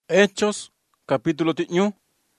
Hechos, capítulo 1.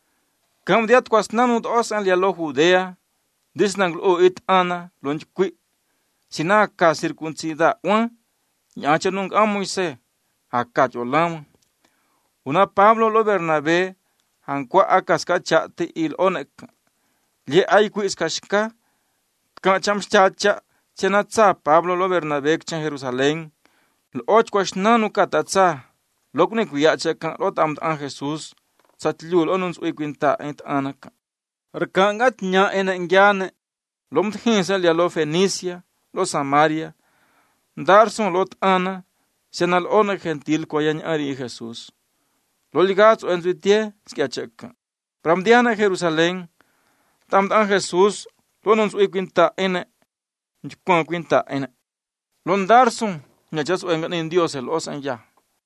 Kam diat kwas nanut os an lia lo Judea, disnang lo it ana lonj qui, sina ka circuncida wan, nyacha nung amoise, hakach olam. Una Pablo lo Bernabé, hankwa akas ka chate il onek, lie ay quis kashka, ka cham chacha, chenatsa Pablo lo Bernabé kchan Jerusalén, lo och kwas nanu katatsa, lokne kuyacha kan lot amt an Jesus, satliul onuns uikwinta ent anaka. Rekangat nya ena ngyane, lomt hinsa lia lo Fenicia, lo Samaria, darson lot ana, senal ona gentil kwayan ari Jesus. Lo ligats o enzuitie, skiachaka. Pramdiana Jerusalén, tamt an Jesus, lonuns uikwinta ene, njukwan kwinta ene. Lon darson, nyachas o engan en Dios el os anya.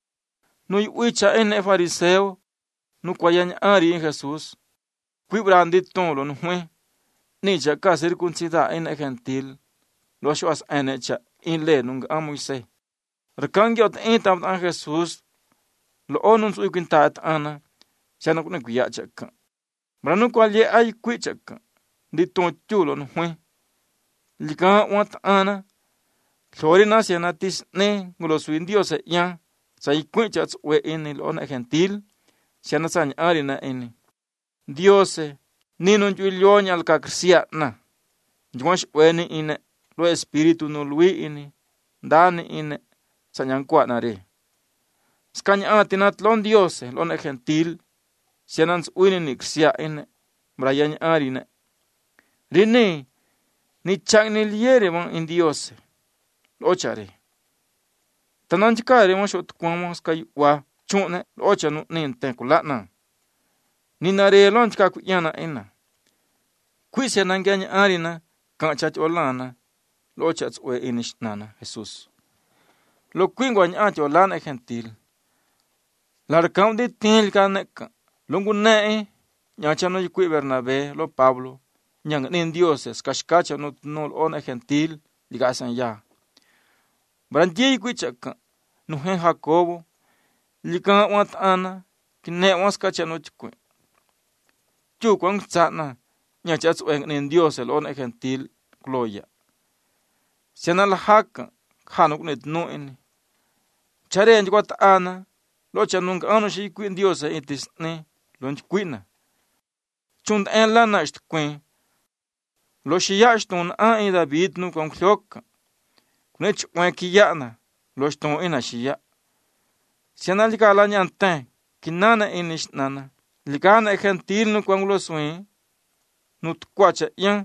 Nui uicha ene fariseo, nu kwayan ari en Jesus, qui brandit ton lo nue, ni cha ka circuncida en gentil, lo shuas ene cha in le nung amuise. Rekangiot entam an Jesus, lo onuns uikwintaat ana, siya na kuya chaka. Branu kwalye ay qui chaka, di ton chulo nue, lika wat ana, florina siya na tis ne, ngulo suin Dios e yan, sa ikwinchats we en lo on gentil, siya na sany ari na ene. Diose, ninon juilionya al kaksia na. Jwash weni ine, lo espiritu no lui ine, dani ine, sanyankwa na re. Skanya atinat lon Diose, lon gentil, sianans uini niksia ine, brayanya arine. Rine, ni chang ni liere mon in Diose, lo chare. Tananchikare mon shot kwamo skay wa, chune, lo chanu ninte kulatna. Ninare lon chika kuyana ena. Kuise nanganya arina, kan chach olana, lo chach we inish nana, Jesus. Lo kuingwa nyach olana gentil. Larkam de tinil ka neka, lungu nee, nyachano yukui Bernabé, lo Pablo, nyang nin dioses, kashkacha no on gentil, ligasan ya. Brandiye yukui chaka, nuhen Jacobo, likan wat ana, kine waskacha no chukui. Chukwang tsana, nyachats weng nin Dios el on gentil, gloria. Sianal haka, hanuk net no ene. Chare enjwat ana, lo chanung anu shi kuin Dios e itis ne, lonj kwina. Chund en lana ist kwin. Lo shiyashtun a in David nu kong kyoka. Kunech wenkiyana, lo shton ina shiya. Sianal jikala nyantan, kinana inish nana. Likana gentil nu kwang lo swin, nu tkwacha yan,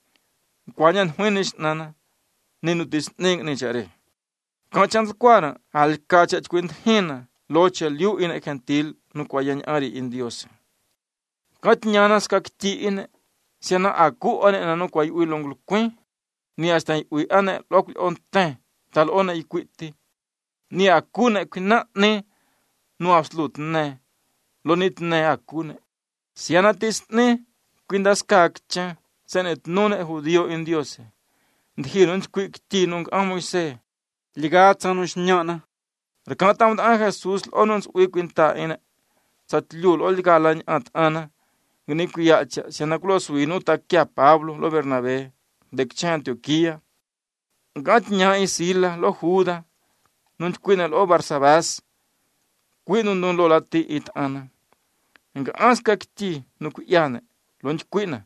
kwanyan huinish nana, ninu disning ni chare. Kachan kwara, al kacha kwint hina, locha liu in gentil, nu kwayan ari in Dios. Kat nyanas kakti in, siana aku ane nanu kway uilong lukwin, ni hasta ui ane lokli on ten, tal ona ikwiti, ni aku na kwina ne, nu absolut ne. Lonit ne akune. Siana tisne, quindas kakcha, senet nune judío in Dios. Ndhirunch quick tinung amoise. Ligatsanus nyana. Rekantam an Jesus onons uiquinta in Satliul olgalan at ana. Gniquiacha, sianaculos winu takia Pablo, lo Bernabé, de Antioquía. Gatnya isila, lo Juda. Nunch quinel o Barsabás. Quinun non lo lati it ana. Nga anska kiti nukuyane, lonj kwina.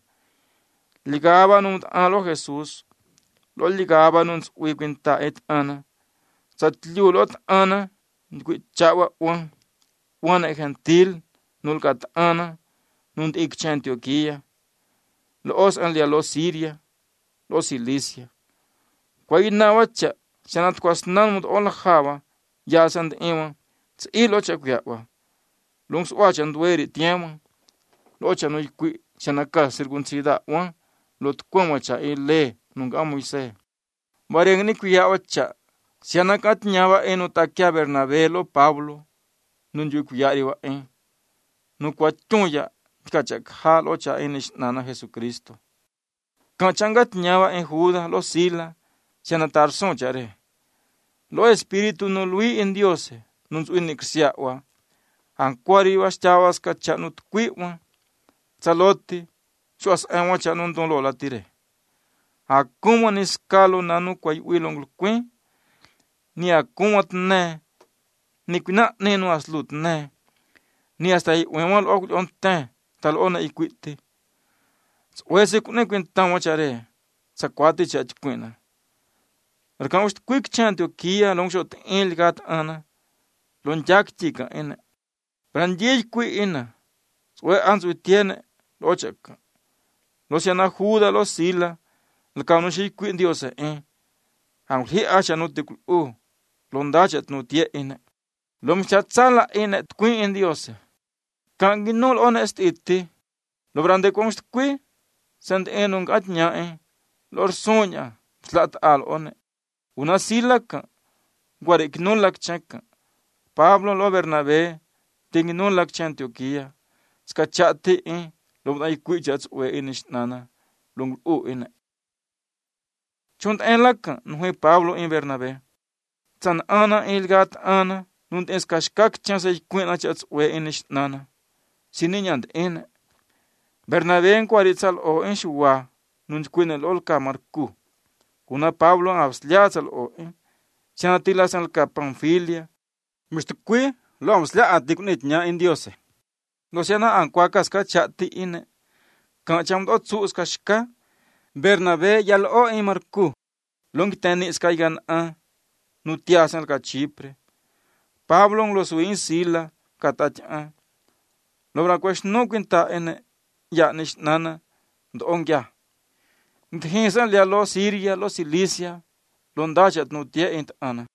Ligaba nun alo Jesus, lo ligaba nun uikwinta et ana. Satliulot ana, nukwichawa wan gentil, nulkat ana, nun ikcha Antioquía. Lo os an lia lo Siria, lo Cilicia. Kwa inawacha, sanat kwas nanmut ola java, ya sant iwa, ilo chakyawa. Lungs wachan dueri tiama, locha no ikui, sanaka circuncida wan, lot kwamacha ile, nung amuise. Bareng ni kuya wacha, sanaka tinyawa eno takia Bernabé lo Pablo, nunju kuyari wa en. Nukwa chunya, kachak ha locha enish nana Jesucristo. Kachanga tinyawa en Juda lo Sila, sanatar son chare. Lo espíritu no lui en Dios, nunju inixia wa. anquari was chawas ka chanut kwiwa saloti chuas enwa chanun don lola tire akuma ni skalo nanu kwa wilong kwi ni akuma tne ni kwina nenu aslut ne ni hasta i wemal ok on te tal ona ikwite wese kune kwintan wachare sakwati chach kwina erkan ust kwik chantio kia longshot en ligat ana lon jaktika en brandie kwi ina we anzu tiene lochaka lo siana juda lo sila el kaunushi kwi dios ang hi acha no te u londachat no tie ina lom chatsala ina kwi en dios kan ginol honest itti lo brande konst kwi send enung atnya lor sonya slat al one una silaka guare gnol lak chaka Pablo lo Bernabé tinginol lak Antioquia skachati lo dai kuijats we inish nana long u ina chunt en lak no Pablo en Bernabé tan ana ilgat ana nunt eskashkak chanse kuina chats we inish nana sininyand en Bernabé en cuaritsal o en shuwa nunt kuina lol kamarku kuna Pablo absliatsal o chanatilas al Pamfilia Mr. Kwi lo amsla atiknit nya en diose lo siana anquakas ka chati ine kan cham dot su ska shka Bernabé yal o en marku long teni skaigan nutiasan ka Chipre Pablo lo suin sila katach lo bra kwesh no kwinta en ya nish nana ndongya ndhinsan lia lo Siria lo Cilicia lo ndachat nutia ent ana